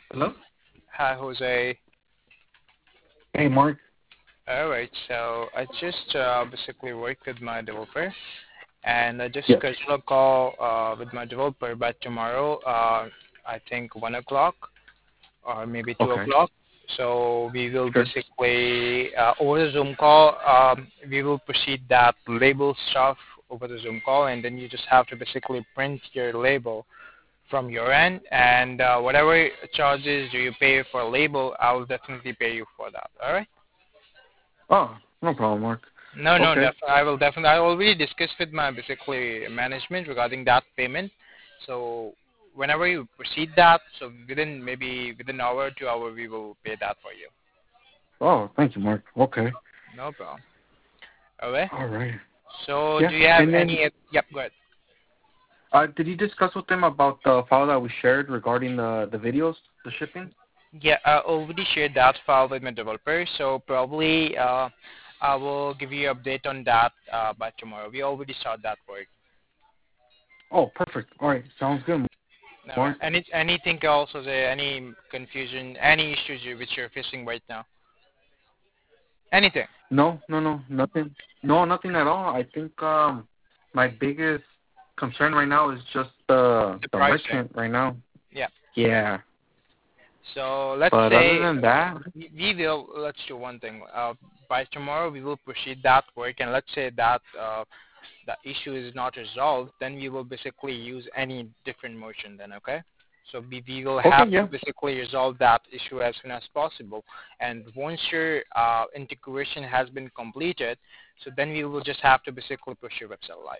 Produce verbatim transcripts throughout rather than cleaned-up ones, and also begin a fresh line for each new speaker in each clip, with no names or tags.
Hello?
Hi, Jose.
Hey, Mark.
All right, so I just uh, basically worked with my developer, and I just
Yes.
scheduled a call uh, with my developer. But tomorrow, uh, I think one o'clock or maybe two
Okay.
o'clock. So we will
Sure.
basically uh, over the Zoom call, um, we will proceed that label stuff over the Zoom call, and then you just have to basically print your label from your end, and uh, whatever charges do you pay for a label, I will definitely pay you for that. All right.
Oh, no problem, Mark.
No, no,
Okay.
def- I will definitely. I already discussed with my basically management regarding that payment. So whenever you proceed that, so within maybe within an hour, two hour, we will pay that for you.
Oh, thank you, Mark. Okay.
No problem. Okay.
All right.
So
Yeah.
do you have
And then,
any? Yep, go ahead.
uh, did you discuss with them about the file that we shared regarding the the videos, the shipping?
Yeah, I already shared that file with my developer. So probably uh, I will give you an update on that uh, by tomorrow. We already started that work.
Oh, perfect. All right. Sounds good,
All right.
Mark.
Any anything else? Is there any confusion? Any issues you, which you're facing right now? Anything?
No, no, no, nothing. No, nothing at all. I think um my biggest concern right now is just the
The
the
pricing.
merchant right now.
Yeah.
Yeah.
So let's
But other
say
than that,
we we will. Let's do one thing. Uh, by tomorrow, we will proceed that work, and let's say that uh, the issue is not resolved, then we will basically use any different motion. Then, okay? So we, we will
okay,
have to
yeah.
basically resolve that issue as soon as possible. And once your uh, integration has been completed, so then we will just have to basically push your website live.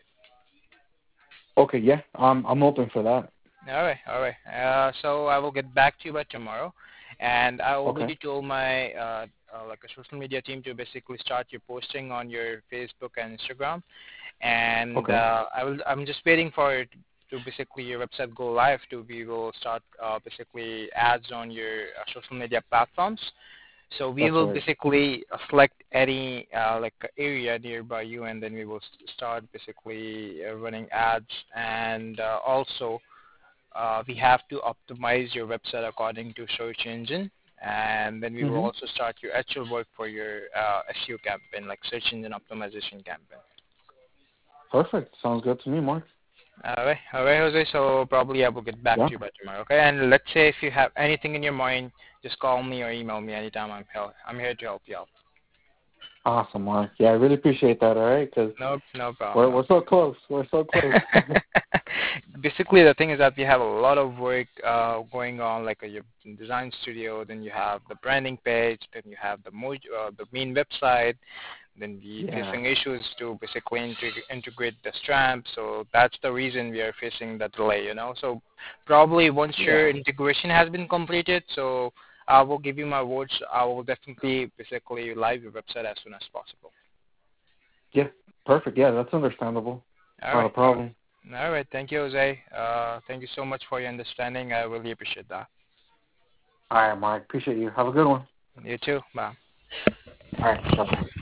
Okay, yeah. Um, I'm open for that.
All right, all right. Uh, so I will get back to you by tomorrow, and I
Okay.
already told my uh, uh, like a social media team to basically start your posting on your Facebook and Instagram, and
Okay.
uh, I will. I'm just waiting for it to basically your website go live. To we will start uh, basically ads on your uh, social media platforms. So we
That's
will
right.
basically uh, select any uh, like area nearby you, and then we will s- start basically uh, running ads, and uh, also uh, we have to optimize your website according to search engine, and then we will
Mhm.
also start your actual work for your uh, S E O campaign, like search engine optimization campaign.
Perfect. Sounds good to me, Mark.
All right, all right, Jose. So probably I will get back
Yeah.
to you by tomorrow. Okay, and let's say if you have anything in your mind, just call me or email me anytime. I'm here. I'm here to help you out.
Awesome, Mark. Yeah, I really appreciate that. All right, because
No, no
we're
problem.
we're so close. We're so close.
Basically, the thing is that we have a lot of work uh, going on, like a your design studio. Then you have the branding page. Then you have the mo- uh, the main website. Then we
yeah.
facing issues to basically integ- integrate the Stramp. So that's the reason we are facing the delay. You know. So probably once your
Yeah.
integration has been completed, so I will give you my words. I will definitely basically live your website as soon as possible.
Yeah. Perfect. Yeah, that's understandable.
All
Not
right.
a
All right.
problem.
All right. Thank you, Jose. Uh, thank you so much for your understanding. I really appreciate that.
All right, Mark. Appreciate you. Have a good one.
You too. Bye.
All right. Bye bye.